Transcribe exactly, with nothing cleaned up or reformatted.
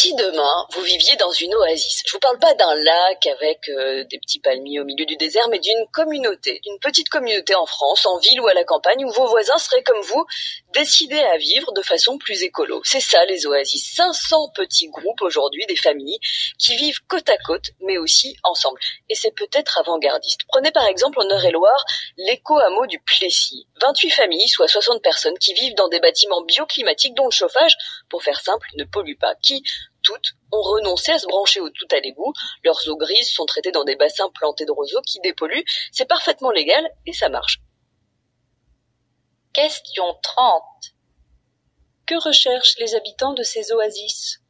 si demain, vous viviez dans une oasis? Je vous parle pas d'un lac avec euh, des petits palmiers au milieu du désert, mais d'une communauté, d'une petite communauté en France, en ville ou à la campagne, où vos voisins seraient comme vous, décidés à vivre de façon plus écolo. C'est ça les oasis, cinq cents petits groupes aujourd'hui, des familles, qui vivent côte à côte, mais aussi ensemble. Et c'est peut-être avant-gardiste. Prenez par exemple en Eure-et-Loire, l'éco-hameau du Plessis. vingt-huit familles, soit soixante personnes, qui vivent dans des bâtiments bioclimatiques dont le chauffage, pour faire simple, ne pollue pas, qui, toutes, ont renoncé à se brancher au tout à l'égout. Leurs eaux grises sont traitées dans des bassins plantés de roseaux qui dépolluent. C'est parfaitement légal et ça marche. Question trente. Que recherchent les habitants de ces oasis?